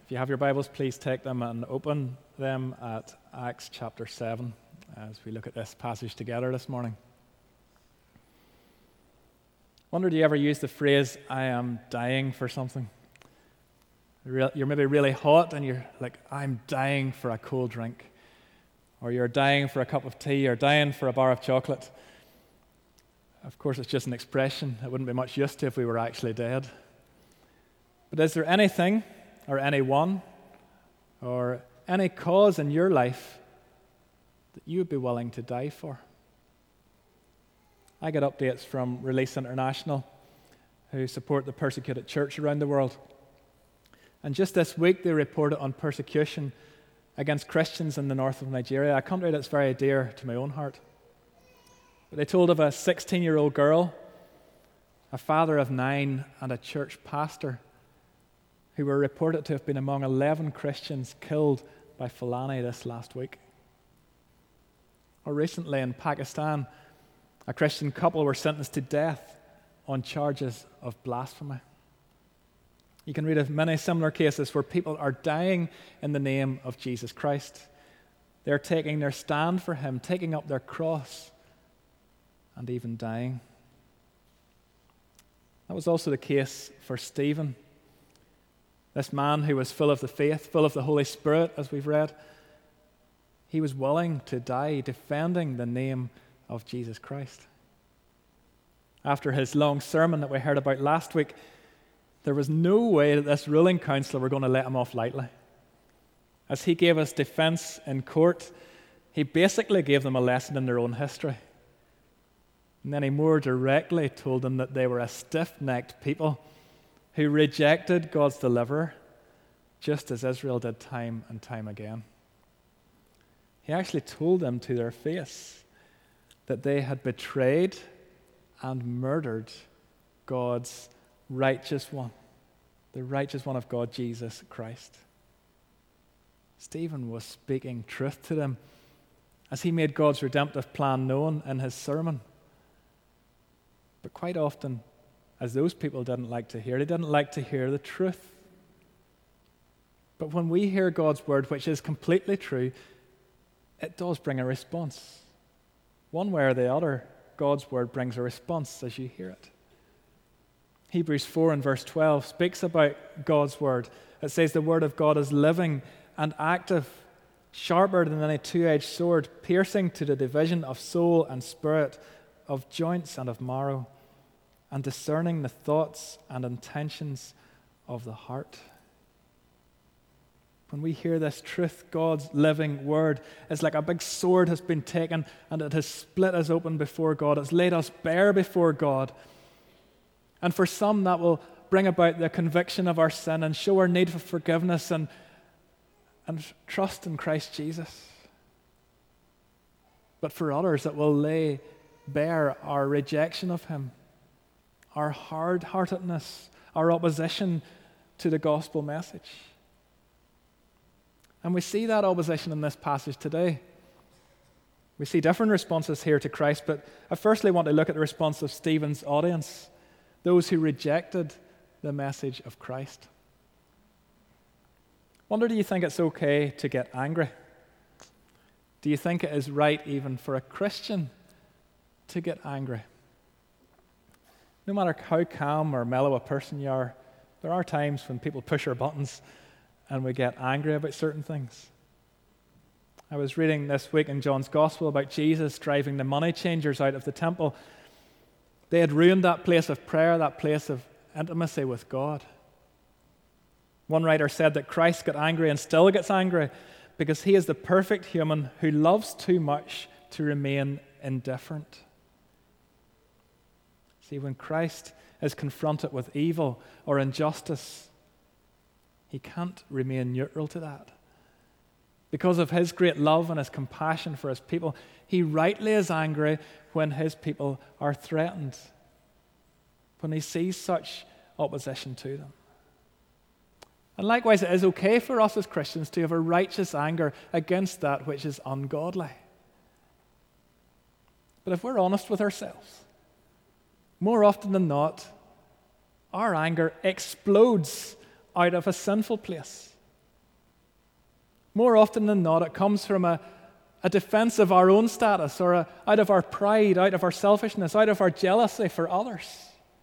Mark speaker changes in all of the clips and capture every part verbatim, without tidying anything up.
Speaker 1: If you have your Bibles, please take them and open them at Acts chapter seven as we look at this passage together this morning. Wonder, do you ever use the phrase, I am dying for something? You're maybe really hot and you're like, I'm dying for a cold drink. Or you're dying for a cup of tea or dying for a bar of chocolate. Of course, it's just an expression. It wouldn't be much use to if we were actually dead. But is there anything or anyone or any cause in your life that you would be willing to die for? I get updates from Release International, who support the persecuted church around the world. And just this week they reported on persecution against Christians in the north of Nigeria, a country that's very dear to my own heart. But they told of a sixteen-year-old girl, a father of nine, and a church pastor who were reported to have been among eleven Christians killed by Fulani this last week. Or recently in Pakistan, a Christian couple were sentenced to death on charges of blasphemy. You can read of many similar cases where people are dying in the name of Jesus Christ. They're taking their stand for Him, taking up their cross, and even dying. That was also the case for Stephen. This man who was full of the faith, full of the Holy Spirit, as we've read, he was willing to die defending the name of Jesus Christ. After his long sermon that we heard about last week, there was no way that this ruling council were going to let him off lightly. As he gave us defense in court, he basically gave them a lesson in their own history. And then he more directly told them that they were a stiff-necked people who rejected God's deliverer, just as Israel did time and time again. He actually told them to their face that they had betrayed and murdered God's righteous one, the righteous one of God, Jesus Christ. Stephen was speaking truth to them as he made God's redemptive plan known in his sermon. But quite often, as those people didn't like to hear, they didn't like to hear the truth. But when we hear God's word, which is completely true, it does bring a response. One way or the other, God's word brings a response as you hear it. Hebrews four and verse twelve speaks about God's word. It says the word of God is living and active, sharper than any two-edged sword, piercing to the division of soul and spirit, of joints and of marrow, and discerning the thoughts and intentions of the heart. When we hear this truth, God's living word is like a big sword has been taken and it has split us open before God. It's laid us bare before God. And for some, that will bring about the conviction of our sin and show our need for forgiveness and, and trust in Christ Jesus. But for others, it will lay bare our rejection of Him, our hard-heartedness, our opposition to the gospel message. And we see that opposition in this passage today. We see different responses here to Christ, but I firstly want to look at the response of Stephen's audience, those who rejected the message of Christ. Wonder, do you think it's okay to get angry? Do you think it is right even for a Christian to get angry? No matter how calm or mellow a person you are, there are times when people push our buttons and we get angry about certain things. I was reading this week in John's Gospel about Jesus driving the money changers out of the temple. They had ruined that place of prayer, that place of intimacy with God. One writer said that Christ got angry and still gets angry because He is the perfect human who loves too much to remain indifferent. See, when Christ is confronted with evil or injustice, He can't remain neutral to that. Because of His great love and His compassion for His people, He rightly is angry when His people are threatened, when He sees such opposition to them. And likewise, it is okay for us as Christians to have a righteous anger against that which is ungodly. But if we're honest with ourselves, more often than not, our anger explodes out of a sinful place. more often than not, it comes from a, a defense of our own status, or a, out of our pride, out of our selfishness, out of our jealousy for others.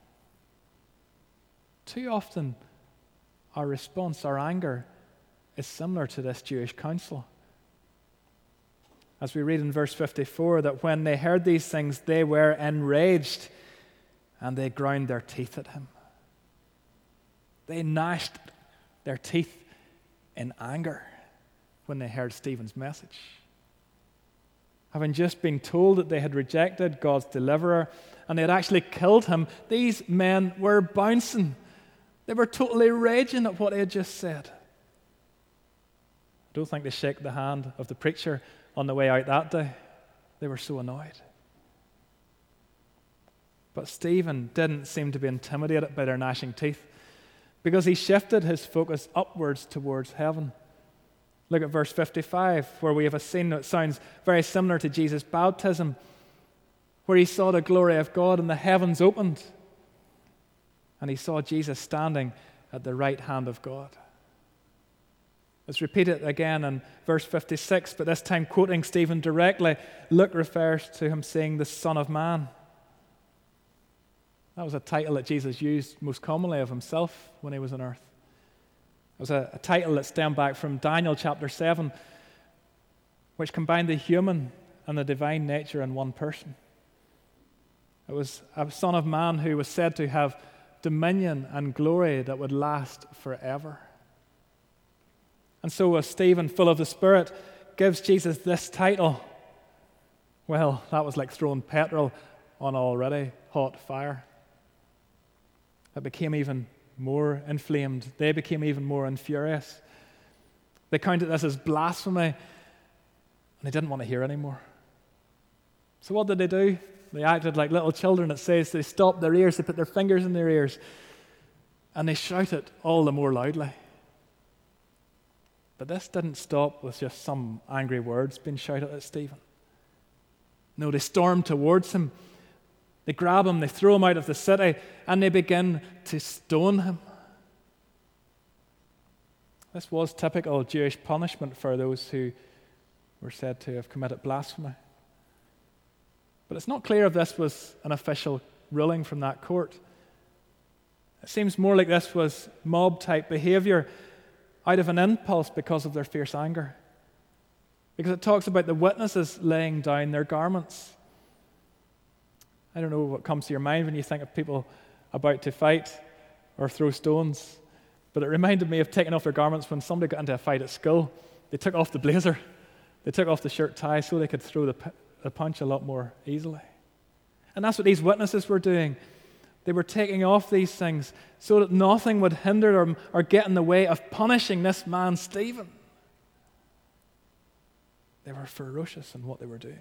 Speaker 1: Too often, our response, our anger, is similar to this Jewish council. As we read in verse fifty-four, that when they heard these things, they were enraged, and they ground their teeth at him. They gnashed their teeth in anger when they heard Stephen's message. Having just been told that they had rejected God's deliverer and they had actually killed him, these men were bouncing. They were totally raging at what he had just said. I don't think they shook the hand of the preacher on the way out that day. They were so annoyed. But Stephen didn't seem to be intimidated by their gnashing teeth, because he shifted his focus upwards towards heaven. Look at verse fifty-five, where we have a scene that sounds very similar to Jesus' baptism, where he saw the glory of God and the heavens opened, and he saw Jesus standing at the right hand of God. Let's repeat it again in verse fifty-six, but this time quoting Stephen directly. Luke refers to him saying the Son of Man. That was a title that Jesus used most commonly of himself when he was on earth. It was a, a title that stemmed back from Daniel chapter seven, which combined the human and the divine nature in one person. It was a Son of Man who was said to have dominion and glory that would last forever. And so as Stephen, full of the Spirit, gives Jesus this title, well, that was like throwing petrol on already hot fire. It became even more inflamed. They became even more infurious. They counted this as blasphemy, and they didn't want to hear anymore. So what did they do? They acted like little children. It says they stopped their ears, they put their fingers in their ears, and they shouted all the more loudly. But this didn't stop with just some angry words being shouted at Stephen. No, they stormed towards him. They grab him, they throw him out of the city, and they begin to stone him. This was typical Jewish punishment for those who were said to have committed blasphemy. But it's not clear if this was an official ruling from that court. It seems more like this was mob-type behavior out of an impulse because of their fierce anger. Because it talks about the witnesses laying down their garments. I don't know what comes to your mind when you think of people about to fight or throw stones, but it reminded me of taking off their garments when somebody got into a fight at school. They took off the blazer, they took off the shirt tie so they could throw the, the punch a lot more easily. And that's what these witnesses were doing. They were taking off these things so that nothing would hinder them or get in the way of punishing this man, Stephen. They were ferocious in what they were doing.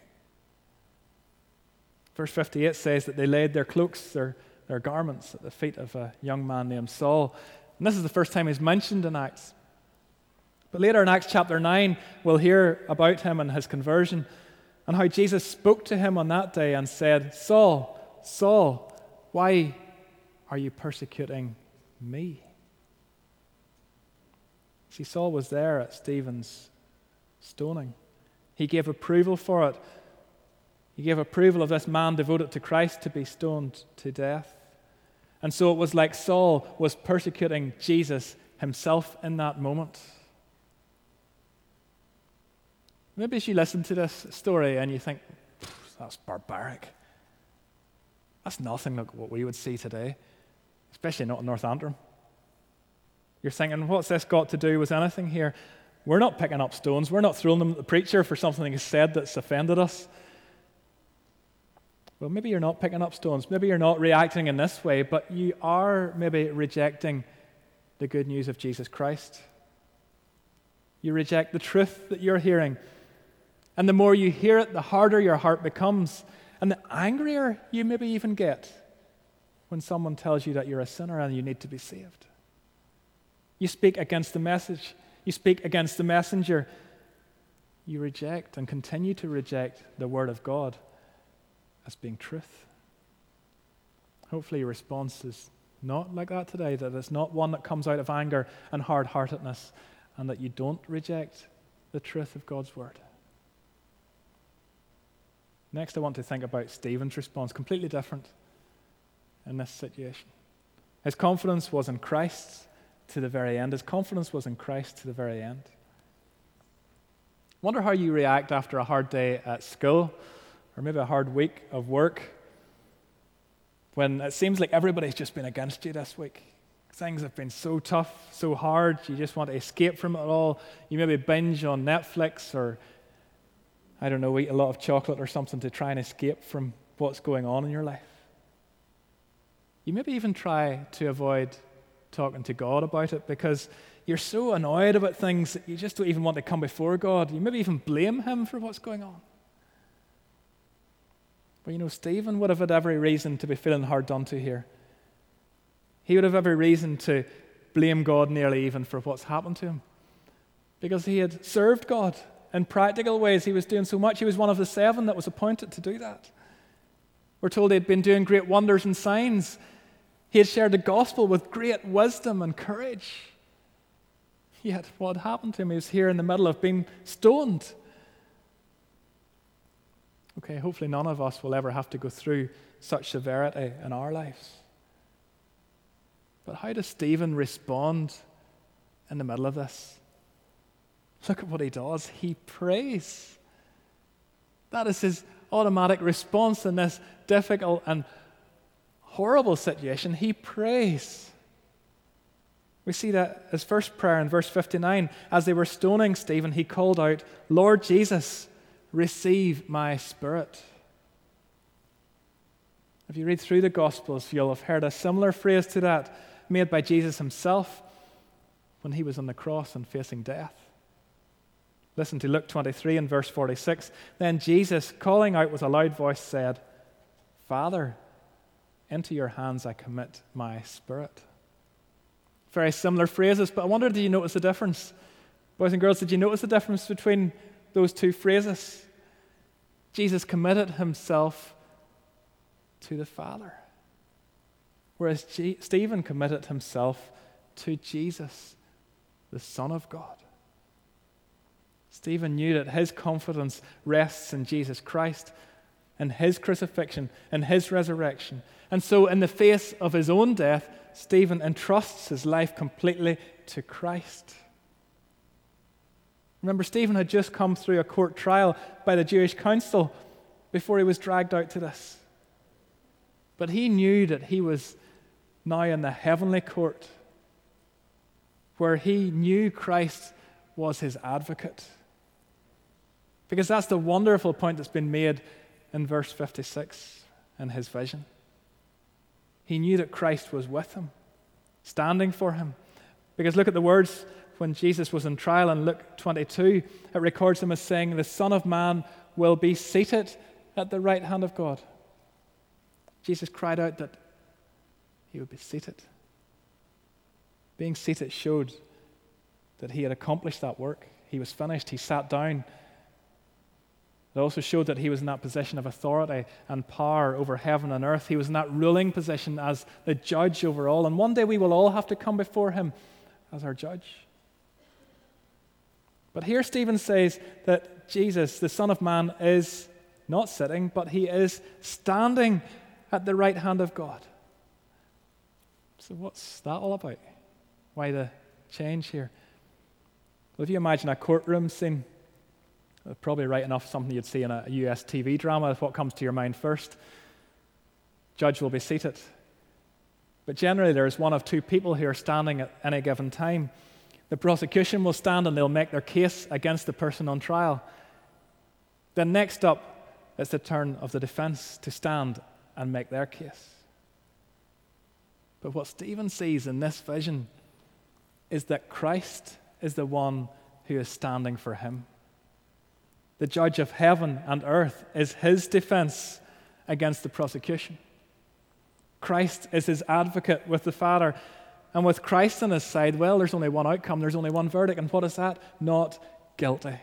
Speaker 1: Verse fifty-eight says that they laid their cloaks, their, their garments, at the feet of a young man named Saul. And this is the first time he's mentioned in Acts. But later in Acts chapter nine, we'll hear about him and his conversion and how Jesus spoke to him on that day and said, Saul, Saul, why are you persecuting me? See, Saul was there at Stephen's stoning. He gave approval for it. He gave approval of this man devoted to Christ to be stoned to death. And so it was like Saul was persecuting Jesus himself in that moment. Maybe as you listen to this story and you think, that's barbaric. That's nothing like what we would see today, especially not in North Antrim. You're thinking, what's this got to do with anything here? We're not picking up stones. We're not throwing them at the preacher for something he said that's offended us. Well, maybe you're not picking up stones. Maybe you're not reacting in this way, but you are maybe rejecting the good news of Jesus Christ. You reject the truth that you're hearing. And the more you hear it, the harder your heart becomes. And the angrier you maybe even get when someone tells you that you're a sinner and you need to be saved. You speak against the message. You speak against the messenger. You reject and continue to reject the Word of God as being truth. Hopefully your response is not like that today, that it's not one that comes out of anger and hard-heartedness, and that you don't reject the truth of God's word. Next, I want to think about Stephen's response, completely different in this situation. His confidence was in Christ to the very end. His confidence was in Christ to the very end. Wonder how you react after a hard day at school, or maybe a hard week of work, when it seems like everybody's just been against you this week. Things have been so tough, so hard, you just want to escape from it all. You maybe binge on Netflix, or I don't know, eat a lot of chocolate or something to try and escape from what's going on in your life. You maybe even try to avoid talking to God about it because you're so annoyed about things that you just don't even want to come before God. You maybe even blame him for what's going on. But you know, Stephen would have had every reason to be feeling hard done to here. He would have every reason to blame God nearly even for what's happened to him, because he had served God in practical ways. He was doing so much. He was one of the seven that was appointed to do that. We're told he had been doing great wonders and signs. He had shared the gospel with great wisdom and courage. Yet what had happened to him? He was here in the middle of being stoned. Okay, hopefully none of us will ever have to go through such severity in our lives. But how does Stephen respond in the middle of this? Look at what he does. He prays. That is his automatic response in this difficult and horrible situation. He prays. We see that his first prayer in verse fifty-nine. As they were stoning Stephen, he called out, "Lord Jesus, receive my spirit." If you read through the Gospels, you'll have heard a similar phrase to that made by Jesus himself when he was on the cross and facing death. Listen to Luke twenty-three and verse forty-six. Then Jesus, calling out with a loud voice, said, "Father, into your hands I commit my spirit." Very similar phrases, but I wonder, did you notice the difference? Boys and girls, did you notice the difference between those two phrases? Jesus committed himself to the Father, whereas G- Stephen committed himself to Jesus, the Son of God. Stephen knew that his confidence rests in Jesus Christ, in his crucifixion, in his resurrection. And so in the face of his own death, Stephen entrusts his life completely to Christ. Remember, Stephen had just come through a court trial by the Jewish council before he was dragged out to this. But he knew that he was now in the heavenly court, where he knew Christ was his advocate. Because that's the wonderful point that's been made in verse fifty-six in his vision. He knew that Christ was with him, standing for him. Because look at the words when Jesus was on trial in Luke twenty-two. It records him as saying, "The Son of Man will be seated at the right hand of God." Jesus cried out that he would be seated. Being seated showed that he had accomplished that work. He was finished. He sat down. It also showed that he was in that position of authority and power over heaven and earth. He was in that ruling position as the judge over all. And one day we will all have to come before him as our judge. But here Stephen says that Jesus, the Son of Man, is not sitting, but he is standing at the right hand of God. So what's that all about? Why the change here? Well, if you imagine a courtroom scene, probably right enough something you'd see in a U S T V drama is what comes to your mind first. Judge will be seated. But generally there's one of two people who are standing at any given time. The prosecution will stand and they'll make their case against the person on trial. Then next up, it's the turn of the defense to stand and make their case. But what Stephen sees in this vision is that Christ is the one who is standing for him. The judge of heaven and earth is his defense against the prosecution. Christ is his advocate with the Father. And with Christ on his side, well, there's only one outcome, there's only one verdict. And what is that? Not guilty.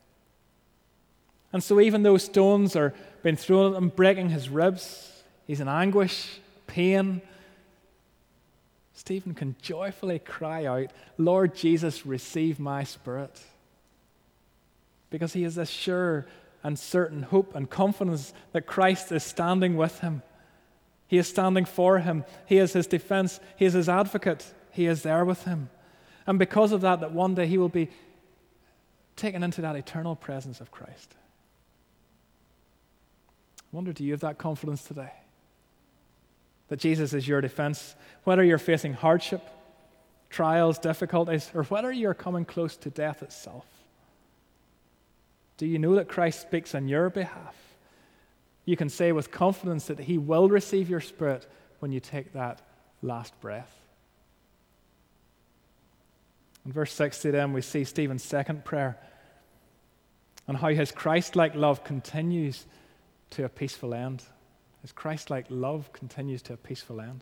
Speaker 1: And so even though stones are being thrown at him, breaking his ribs, he's in anguish, pain, Stephen can joyfully cry out, "Lord Jesus, receive my spirit." because he has this sure and certain hope and confidence that Christ is standing with him. He is standing for him. He is his defense. He is his advocate. He is there with him. And because of that, that one day he will be taken into that eternal presence of Christ. I wonder, do you have that confidence today? That Jesus is your defense, whether you're facing hardship, trials, difficulties, or whether you're coming close to death itself. Do you know that Christ speaks on your behalf? You can say with confidence that he will receive your spirit when you take that last breath. In verse sixty then, we see Stephen's second prayer and how his Christ-like love continues to a peaceful end. His Christ-like love continues to a peaceful end.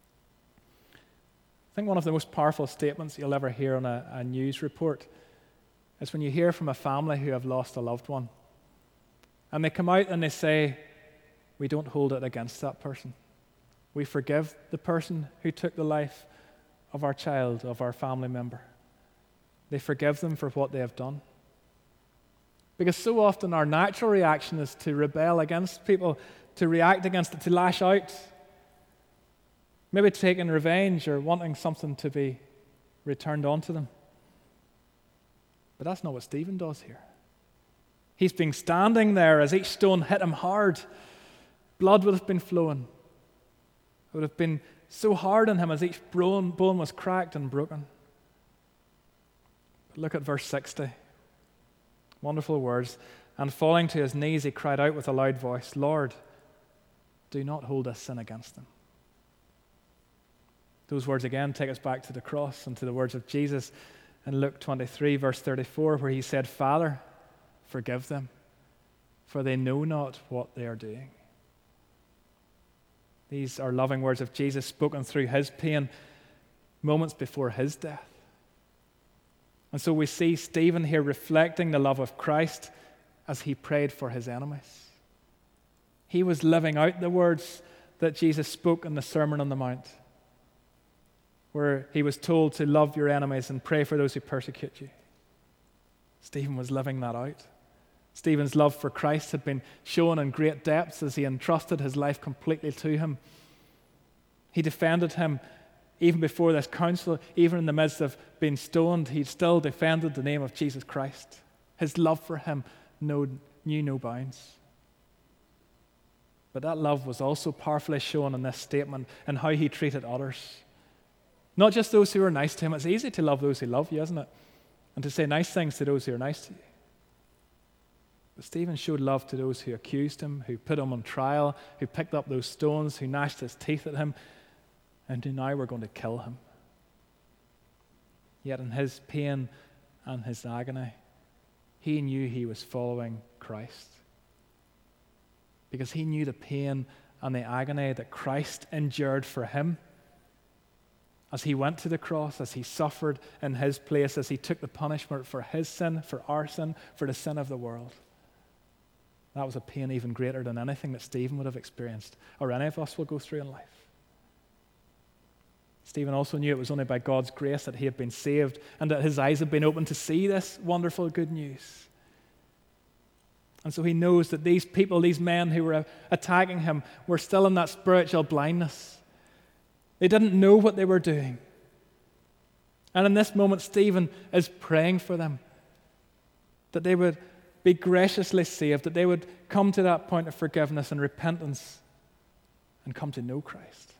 Speaker 1: I think one of the most powerful statements you'll ever hear on a, a news report is when you hear from a family who have lost a loved one. And they come out and they say, we don't hold it against that person. We forgive the person who took the life of our child, of our family member. They forgive them for what they have done. Because so often our natural reaction is to rebel against people, to react against it, to lash out. Maybe taking revenge or wanting something to be returned onto them. But that's not what Stephen does here. He's been standing there as each stone hit him hard. Blood would have been flowing. It would have been so hard on him as each bone, bone was cracked and broken. But look at verse sixty. Wonderful words. And falling to his knees, he cried out with a loud voice, Lord, do not hold this sin against them. Those words again take us back to the cross and to the words of Jesus in Luke twenty-three, verse thirty-four, where he said, Father, forgive them, for they know not what they are doing. These are loving words of Jesus spoken through his pain moments before his death. And so we see Stephen here reflecting the love of Christ as he prayed for his enemies. He was living out the words that Jesus spoke in the Sermon on the Mount, where he was told to love your enemies and pray for those who persecute you. Stephen was living that out. Stephen's love for Christ had been shown in great depths as he entrusted his life completely to him. He defended him even before this council, even in the midst of being stoned, he still defended the name of Jesus Christ. His love for him knew no bounds. But that love was also powerfully shown in this statement and how he treated others. Not just those who were nice to him. It's easy to love those who love you, isn't it? And to say nice things to those who are nice to you. But Stephen showed love to those who accused him, who put him on trial, who picked up those stones, who gnashed his teeth at him, and who now were going to kill him. Yet in his pain and his agony, he knew he was following Christ. Because he knew the pain and the agony that Christ endured for him. As he went to the cross, as he suffered in his place, as he took the punishment for his sin, for our sin, for the sin of the world. That was a pain even greater than anything that Stephen would have experienced, or any of us will go through in life. Stephen also knew it was only by God's grace that he had been saved and that his eyes had been opened to see this wonderful good news. And so he knows that these people, these men who were attacking him, were still in that spiritual blindness. They didn't know what they were doing. And in this moment, Stephen is praying for them, that they would be graciously saved, that they would come to that point of forgiveness and repentance and come to know Christ.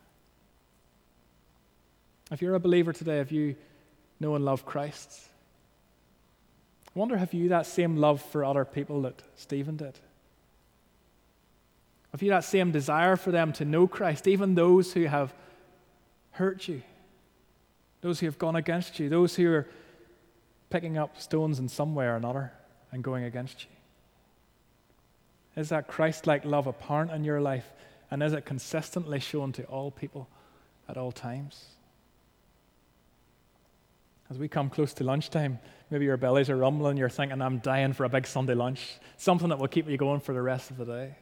Speaker 1: If you're a believer today, if you know and love Christ, I wonder, have you that same love for other people that Stephen did? Have you that same desire for them to know Christ, even those who have hurt you, those who have gone against you, those who are picking up stones in some way or another and going against you? Is that Christ-like love apparent in your life, and is it consistently shown to all people at all times? As we come close to lunchtime, maybe your bellies are rumbling, you're thinking, I'm dying for a big Sunday lunch, something that will keep you going for the rest of the day.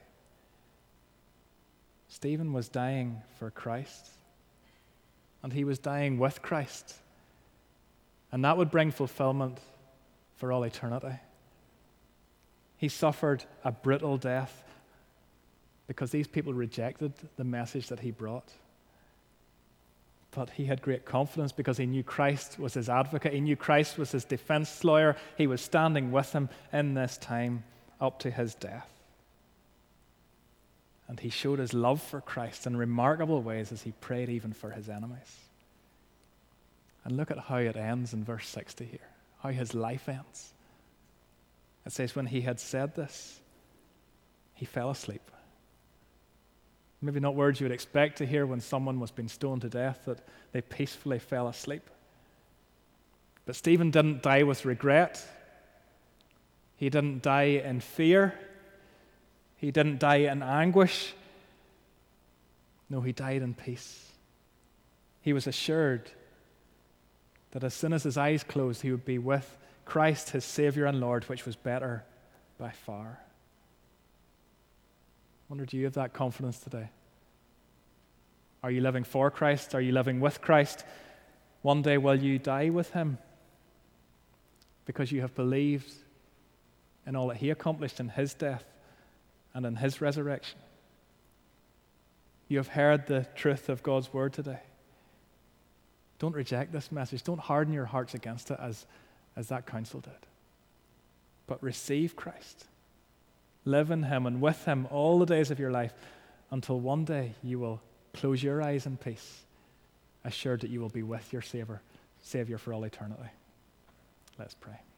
Speaker 1: Stephen was dying for Christ, and he was dying with Christ, and that would bring fulfillment for all eternity. He suffered a brutal death because these people rejected the message that he brought. But he had great confidence because he knew Christ was his advocate. He knew Christ was his defense lawyer. He was standing with him in this time up to his death. And he showed his love for Christ in remarkable ways as he prayed even for his enemies. And look at how it ends in verse sixty here, how his life ends. It says, when he had said this, he fell asleep. Maybe not words you would expect to hear when someone was being stoned to death, that they peacefully fell asleep. But Stephen didn't die with regret. He didn't die in fear. He didn't die in anguish. No, he died in peace. He was assured that as soon as his eyes closed, he would be with Christ, his Savior and Lord, which was better by far. I wonder, do you have that confidence today? Are you living for Christ? Are you living with Christ? One day will you die with him because you have believed in all that he accomplished in his death and in his resurrection. You have heard the truth of God's word today. Don't reject this message. Don't harden your hearts against it as, as that council did. But receive Christ. Live in him and with him all the days of your life until one day you will close your eyes in peace, assured that you will be with your Savior, Savior for all eternity. Let's pray.